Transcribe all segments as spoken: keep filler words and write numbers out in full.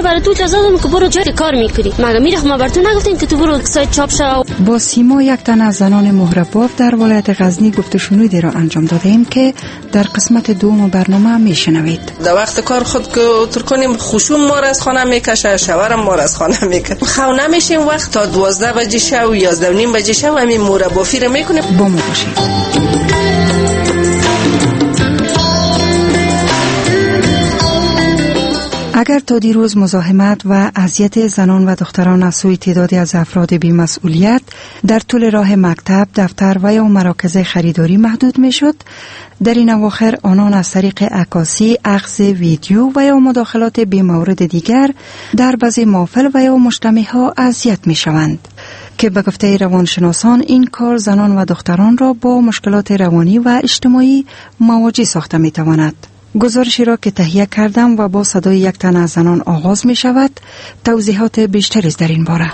برای تو اجازه دادم که برو جای کار میکنی، مگه میره ما بر تو نگفتین که تو برو سایت چاپ شو؟ با سیما یک تن از زنان مهرباف در ولایت غزنی گفت شنودی را انجام داده ایم که در قسمت دوم برنامه میشنوید. در وقت کار خود که اتر کنیم خوشوم ما را از خانه میکشه، شوهرم ما را از خانه میکشه، خو نمیشیم وقت تا دوازده بجه شب و یازده و نیم بجه شب همین مهربافی را میکنیم. با ما باشید. اگر تا دیروز مزاحمت و اذیت زنان و دختران از سوی تعدادی از افراد بی‌مسئولیت در طول راه مکتب، دفتر و یا مراکز خریداری محدود میشد، در این اواخر آنان از طریق عکاسی، اخذ ویدیو و یا مداخلات بی‌مورد دیگر در بعضی محافل و یا مجتمع‌ها اذیت میشوند که به گفته روانشناسان این کار زنان و دختران را با مشکلات روانی و اجتماعی مواجه ساخته میتواند. گزارشی را که تهیه کردم و با صدای یک تن از زنان آغاز می شود، توضیحات بیشتری در این باره.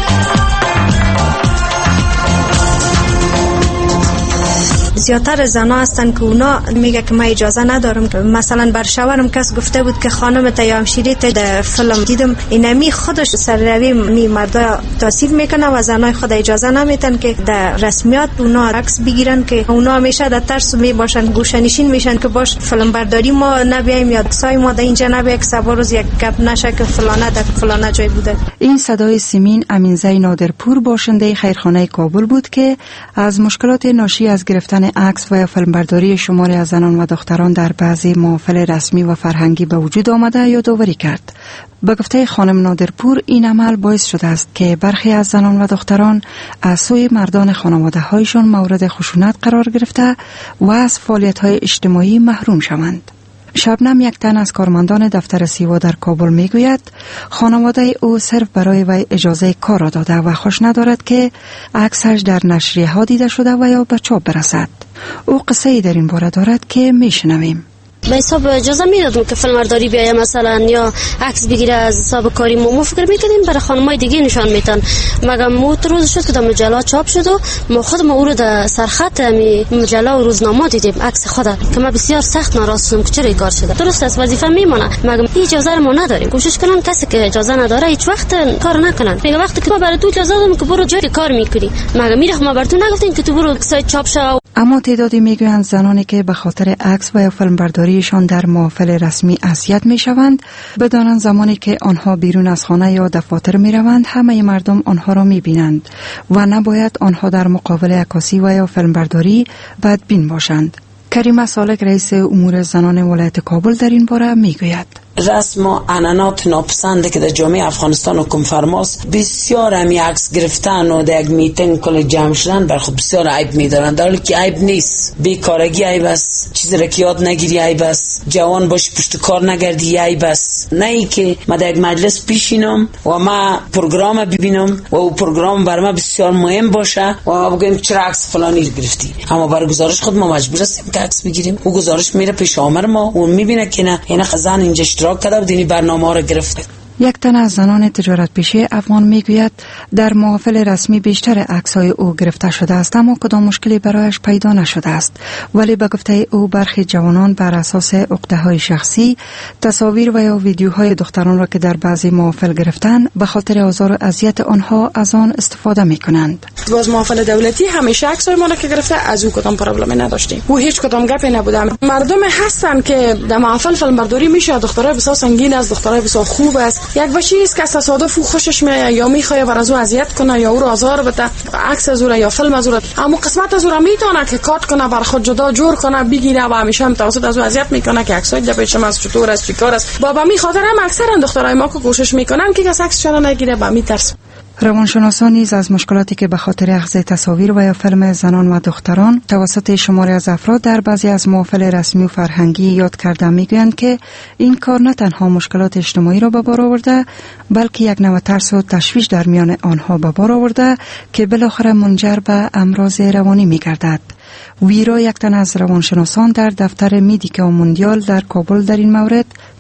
زیادتر زنا هستن که اونا میگه که من اجازه ندارم. مثلا بر شوهرم کس گفته بود که خانمت یا همشیریت در فیلم دیدم اینمی خودش سرروی می مردا توصیف میکنه و زنای خود اجازه نمیتن که در رسمیات اونا عکس بگیرن، که اونا همیشه در ترس می باشن، گوشه‌نشین میشن که باش فیلم برداری ما نبیایم یا سای ما در اینجا نبیا که سبا روز یک گپ نشه که فلانه در فلانه جای بوده. این صدای سیمین امینزی نادرپور باشنده خیرخانه کابل بود که از مشکلات ناشی از گرفتن عکس و فیلمبرداری شماری از زنان و دختران در بعضی محافل رسمی و فرهنگی به وجود آمده یادآوری کرد. به گفته خانم نادرپور این عمل باعث شده است که برخی از زنان و دختران از سوی مردان خانواده هایشان مورد خشونت قرار گرفته و از فعالیت های اجتماعی محروم شوند. شبنم یک تن از کارمندان دفتر سیوا در کابل میگوید خانواده او صرف برای وی اجازه کار را داده و خوش ندارد که عکسش در نشریه ها دیده شده و یا به چاپ برسد. او قصه ای در این باره دارد که میشنویم. به حساب اجازه میدادم که فیلمبرداری بیایم مثلا یا عکس بگیره از حساب کاری ما. ما فکر میکنیم برای خانمای دیگه نشان میتن، مگه مو روز شد که در مجله چاپ شد و ما خود ما او رو در سرخط می مجله و روزنامه دیدیم عکس خود که ما بسیار سخت ناراض شدم که چرا این کار شده. درست است وظیفه میمونه، مگه اجازه ما نداریم. کوشش کنن کسی که اجازه نداره هیچ وقت کار نکنن. میگه وقتی که ما برای تو اجازه دادم که برو جای کار میکنی، مگه میره ما بر تو نگفتین که تو برو سایت چاپ شو؟ اما تعدادی میگویند زنانی که به خاطر عکس و یا فیلمبرداریشان در محافل رسمی اذیت میشوند بدانند زمانی که آنها بیرون از خانه یا دفاتر میروند همه مردم آنها را میبینند و نباید آنها در مقابل عکاسی و یا فیلمبرداری بدبین باشند. کریمه سالک رئیس امور زنان ولایت کابل در این باره میگوید رسم و عنعنات ناپسنده که در جامعه افغانستان حکم فرماست، بسیار همی عکس گرفتن و در یک میتینگ کل جمع شدن بر خود بسیار عیب میدارن، در حالی که عیب نیست. بیکارگی عیب است، چیزی را که یاد نگیری عیب است، جوان باشی پشت کار نگردی عیب است. نه ای که ما در یک مجلس پیشینم و ما پروگرام ببینم و او پروگرام بر ما بسیار مهم باشه و ما بگیم چرا عکس فلانی گرفتی، اما برای گزارش خود ما مجبور هستیم که عکس بگیریم. او گزارش میره پیش آمر ما، اون میبینه که نه این خزان اینجا اشتراک کرده و دینی برنامه را گرفته. یک تن از زنان تجارت پیشه افغان میگوید در محافل رسمی بیشتر عکس‌های او گرفته شده است اما کدام مشکلی برایش پیدا نشده است، ولی به گفته او برخی جوانان بر اساس عقده‌های شخصی تصاویر و یا ویدیوهای دختران را که در بعضی محافل گرفتن به خاطر آزار و اذیت آنها از آن استفاده میکنند. باز محافل دولتی همیشه عکسای ما را که گرفته از او کدام پرابلمی نداشتیم و هیچ کدام گپی نبوده. مردم هستن که در محافل فیلمبرداری میشه، دخترای بسیار سنگین است، دخترای بسیار خوب است. یک بچی است که تصادف خوشش میاد یا میخواد بر از او اذیت کنه یا او را آزار بده، عکس از او یا فیلم از او، اما قسمت از او را میتونه که کات کنه بر خود جدا جور کنه بگیره و همیشه هم توسط از او اذیت میکنه که عکسای ده پیشم از چطور است چیکار است. بابا می خاطر هم اکثرا دخترای ما که کوشش میکنن که کس عکسشون نگیره با میترس. روانشناسان نیز از مشکلاتی که به خاطر اخذ تصاویر و یا فیلم زنان و دختران توسط شماری از افراد در بعضی از محافل رسمی و فرهنگی یاد کرده میگویند که این کار نه تنها مشکلات اجتماعی را به بار آورده بلکه یک نوع ترس و تشویش در میان آنها به بار آورده که بالاخره منجر به امراض روانی میگردد. ویرا یک تن از روانشناسان در دفتر میدیکا موندیال در کابل در این مورد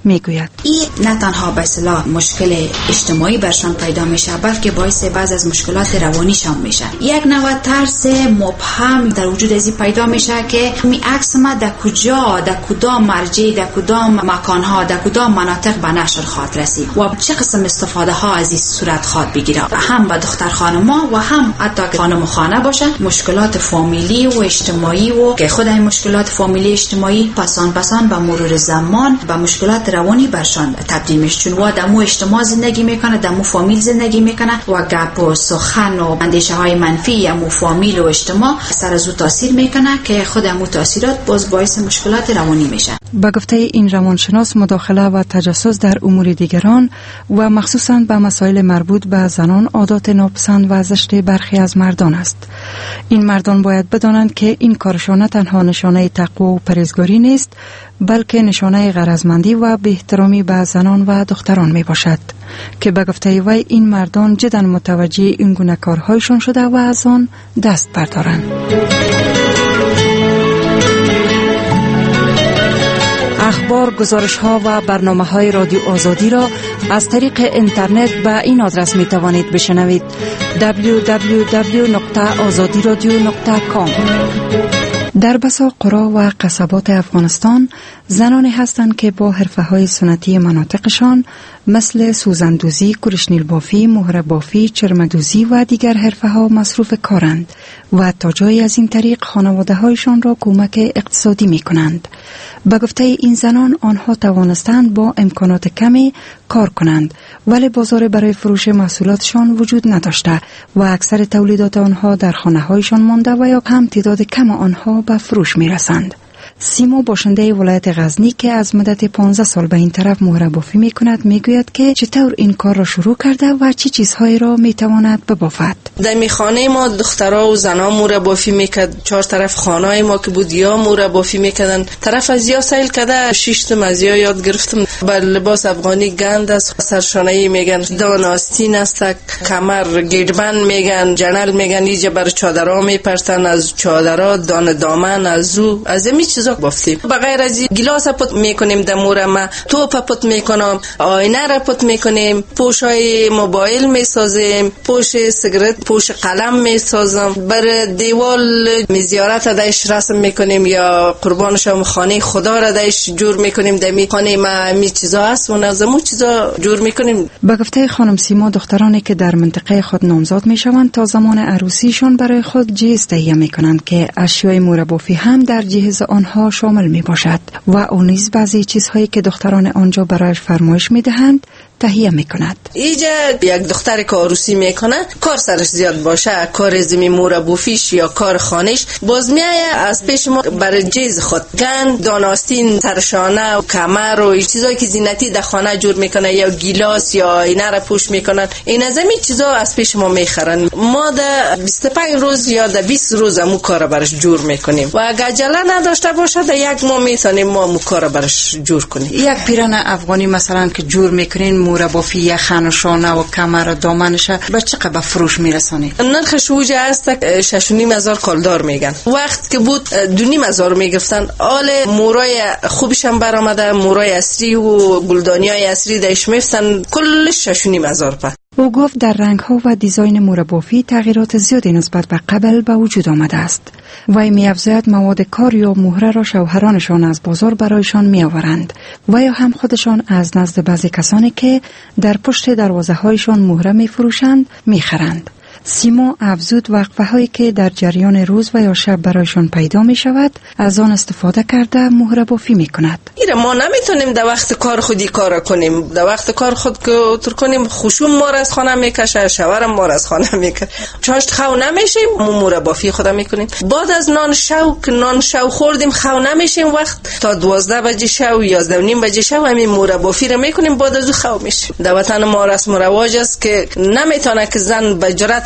میگوید این نه تنها به اصطلاح مشکل اجتماعی برشان پیدا میشه، بلکه باعث بعض از مشکلات روانیشان میشه. یک نوع ترس مبهم در وجود ازی پیدا میشه که می عکس ما در کجا، در کدام مرجع، در کدام مکانها، در کدام مناطق به نشر خواهد رسید و چه قسم استفاده ها از این صورت خواهد بگیره، هم به دختر خانما و هم حتی که خانم و خانه باشه. مشکلات فامیلی و اجتماعی و که خود این مشکلات فامیلی اجتماعی پسان پسان به مرور زمان به مشکلات روانی برشان تبدیل میشه، چون وا دمو اجتماع زندگی میکنه، دمو فامیل زندگی میکنه و گپ و سخن و اندیشه های منفی امو فامیل و اجتماع سر از او تاثیر میکنه که خود امو تاثیرات باز باعث مشکلات روانی میشه. با گفته این روانشناس، مداخله و تجسس در امور دیگران و مخصوصاً به مسائل مربوط به زنان عادات ناپسند و زشت برخی از مردان است. این مردان باید بدانند که این کارشان نه تنها نشانه تقوا و پرهیزگاری نیست، بلکه نشانه غرضمندی و بی‌احترامی به زنان و دختران می باشد که به گفته وی این مردان جدا متوجه این گونه کارهایشان شده و از آن دست بردارند. اخبار، گزارش ها و برنامه های رادیو آزادی را از طریق اینترنت به این آدرس می توانید بشنوید: دبلیو دبلیو دبلیو نقطه آزادی رادیو نقطه کام. در بسا قرا و قصبات افغانستان زنانی هستند که با حرفه‌های سنتی مناطقشان مثل سوزندوزی، کرشنیل بافی، مهره بافی، چرمدوزی و دیگر حرفه‌ها مصروف کارند و تا جایی از این طریق خانواده‌هایشان را کمک اقتصادی می‌کنند. به گفته این زنان، آنها توانستند با امکانات کمی کار کنند، ولی بازار برای فروش محصولاتشان وجود نداشته و اکثر تولیدات آنها در خانه‌هایشان مانده و یا هم تعداد کم آنها به فروش می‌رسند. سیما، باشنده ولایت غزنی که از مدت پانزده سال به این طرف مهره بافی می کند، می گوید که چطور این کار را شروع کرده و چه چیزهایی را می تواند ببافد. در می خانه ما دخترها و زنها مهره بافی میکرد. چهار طرف خانه ما که بود یا مهره بافی میکردن. طرف از یا سیل کرده شیشتم از یا یاد گرفتم. بر لباس افغانی گند است، سرشانه‌ای میگن، دان آستین است، کمر گیربند میگن، جنل میگن، اینجا بر چادرها میپرتن، از چادرها دان دامن از او از می چیزا بافتیم. بغیر از این گلاس پت میکنیم در مهره ما، توپ پت میکنم، آینه را پت میکنیم، پوشای موبایل میسازیم، پوش سیگارت، پوش قلم میسازم، بر دیوال زیارت دایش رسم میکنیم یا قربان شم خانه خدا را دایش جور میکنیم. دمی خانه ما می چیزا هست و نظمو چیزا جور میکنیم. به گفته خانم سیما، دخترانی که در منطقه خود نامزاد میشوند تا زمان عروسیشان برای خود جهیز تهیه میکنند که اشیای مهره بافی هم در جهیز آنها شامل می باشد و اون نیز بعضی چیزهایی که دختران آنجا برایش فرمایش می دهند تهیه می کند. اینجا یک دختر که عروسی میکنه کار سرش زیاد باشه، کار زمین مهره بافیش یا کار خانش، باز میایه از پیش ما برای جیز خود گند، داناستین، سرشانه و کمر و چیزایی که زینتی در خانه جور میکنه یا گیلاس یا اینا را پوش میکنن، این از این چیزا از پیش ما میخرن. ما در بیست و پنج روز یا در بیست روز همون کار برش جور میکنیم و اگه عجله نداشته باشه در یک ماه میتونیم ما همون کار برش جور کنیم. یک پیرن افغانی مثلا که جور میکنین مهره بافی یا خانشانه و کمر و دامنش به چقدر به فروش میرسونی؟ نرخش اوجه است شش و نیم هزار کالدار میگن. وقت که بود دو نیم هزار میگفتن. آل مورای خوبش هم برآمده، مورای اصلی و گلدانیای اصلی دایش میفتن، کلش شش و نیم هزار پا. او گفت در رنگ ها و دیزاین مهره بافی تغییرات زیادی نسبت به قبل به وجود آمده است. وی می افزاید مواد کار یا مهره را شوهرانشان از بازار برایشان می آورند و یا هم خودشان از نزد بعضی کسانی که در پشت دروازه هایشان مهره می فروشند می خرند. سیما افزود وقفه هایی که در جریان روز و یا شب برایشان پیدا می شود از آن استفاده کرده مهره بافی می کند. ایره ما نمیتونیم در وقت کار خودی کار کنیم. در وقت کار خود که اتر کنیم خوشون ما را از خانه میکشه، شوهرم ما را از خانه میکشه، چاشت خو نمیشیم مهره بافی خود میکنیم. بعد از نان شو که نان شو خوردیم خو نمیشیم، وقت تا دوازده بجه شو یازده و نیم بجه شو همین مهره بافی را میکنیم، بعد از او خو میشیم. در وطن ما رسم و رواج است که نمیتونه که زن به جرأت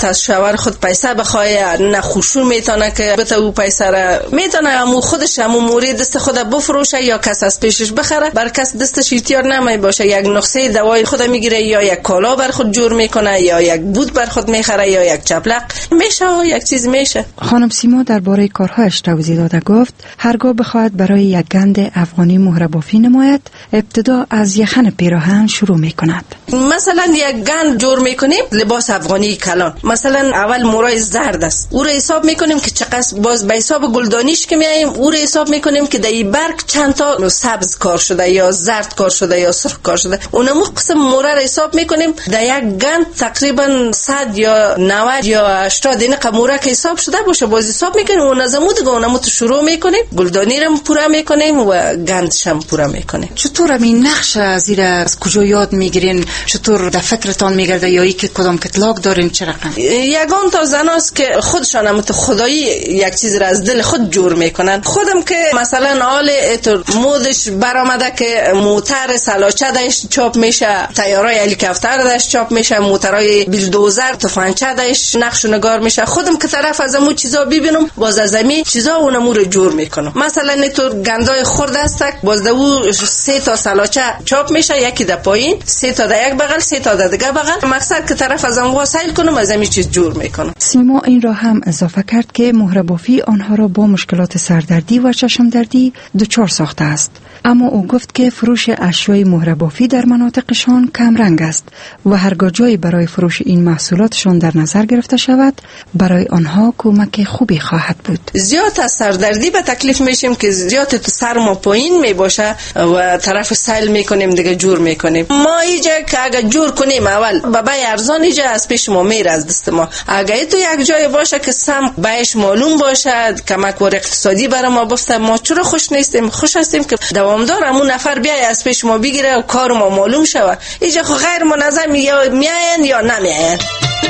از شوهر خود پیسه بخواه، نه خوشو میتونه که بته او پیسه را میتونه همو خودش همو موری دست خود بفروشه یا کس از پیشش بخره، بر کس دستش احتیاج نمی باشه. یک نسخه دوای خود میگیره یا یک کالا بر خود جور میکنه یا یک بود بر خود میخره یا یک چپلق میشه یک چیز میشه. خانم سیما درباره کارهایش توضیح داده گفت هرگاه بخواهد برای یک گند افغانی مهره بافی نماید، ابتدا از یخن پیراهن شروع میکند. مثلا یک گند جور میکنیم لباس افغانی کلان، مثلا اول مورای زرد است، او رو حساب میکنیم که چقدر، باز به حساب گلدانیش که میایم او رو حساب میکنیم که در این برگ چند تا سبز کار شده یا زرد کار شده یا سرخ کار شده، اونمو قسم موره رو حساب میکنیم. در یک گند تقریبا صد یا نود یا هشتاد این قموره که حساب شده باشه باز حساب میکنیم، اون از امو دیگه اونمو تو شروع میکنیم، گلدانی رو پورا میکنیم و گندش هم پورا میکنیم. چطور این نقش زیر از کجا یاد میگیرین؟ چطور در فکرتان میگرده یا ای که کدام کتلاک دارین؟ چه رقم؟ یگان تا زناست که خودشان هم تو خدایی یک چیز را از دل خود جور میکنن. خودم که مثلا حال اتر مودش برآمده که موتر سلاچه داش چاپ میشه، تیارای هلیکوپتر داش چاپ میشه، موترای بلدوزر تفنگچه داش نقش و نگار میشه. خودم که طرف از امو چیزا ببینم باز از امی چیزا اونمو رو جور میکنم. مثلا اتر گندای خرد است، باز دو سه تا سلاچه چاپ میشه، یکی در پایین، سه تا در یک بغل، سه تا در دیگه بغل، مقصد که طرف از امو وسایل کنم از امی چیز جور میکنم. سیما این را هم اضافه کرد که مهره بافی آنها را با مشکلات سردردی و چشم دردی دچار ساخته است، اما او گفت که فروش اشیای مهره بافی در مناطقشان کم رنگ است و هرگاه جایی برای فروش این محصولاتشان در نظر گرفته شود برای آنها کمک خوبی خواهد بود. زیاد از سردردی به تکلیف میشیم که زیاد تو سر ما پایین می باشه و طرف سیل میکنیم دیگه جور میکنیم. ما اینجا که اگه جور کنیم اول بابای ارزان اینجا از پیش ما میره از دست ما، اگه تو یک جای باشه که سم بهش معلوم باشه کمک ور اقتصادی برای ما بفته، ما چرا خوش نیستیم؟ خوش هستیم که دوامدار همون نفر بیای از پیش ما بگیره و کار ما معلوم شوه. اینجا خو غیر منظم یا میاین یا نمیاین.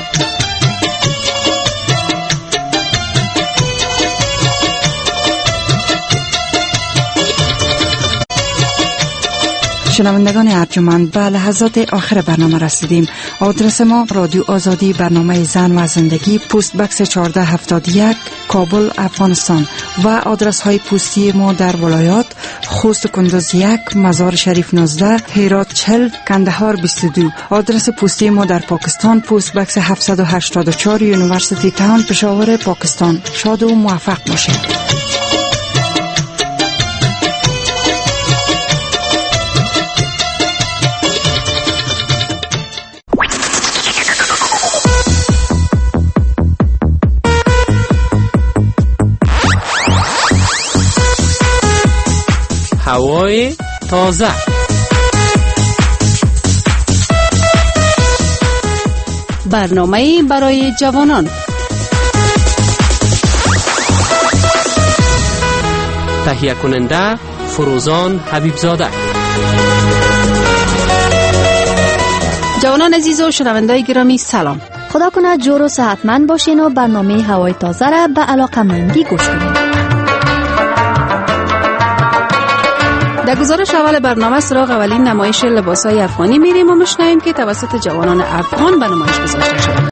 شنوندگان ارجمند، به لحظات آخر برنامه رسیدیم. آدرس ما رادیو آزادی، برنامه زن و زندگی، پست بکس چهارده هفتاد و یک، کابل، افغانستان. و آدرس های پستی ما در ولایات: خوست کندوز یک، مزار شریف نوزده، هرات چهل، کندهار بیست و دو. آدرس پستی ما در پاکستان: پست بکس هفتصد و هشتاد و چهار، یونیورسیتی تاون، پشاور، پاکستان. شاد و موفق باشید. هوای تازه، برنامه برای جوانان. تهیه کننده فروزان حبیبزاده. جوانان عزیز و شنوندگان گرامی سلام. خدا کنه جور و صحتمند باشین و برنامه هوای تازه را به علاقه‌مندی گوش کنید. در گزارش اول برنامه سراغ اولین نمایش لباسای افغانی میریم و میشنویم که توسط جوانان افغان به نمایش گذاشته شده.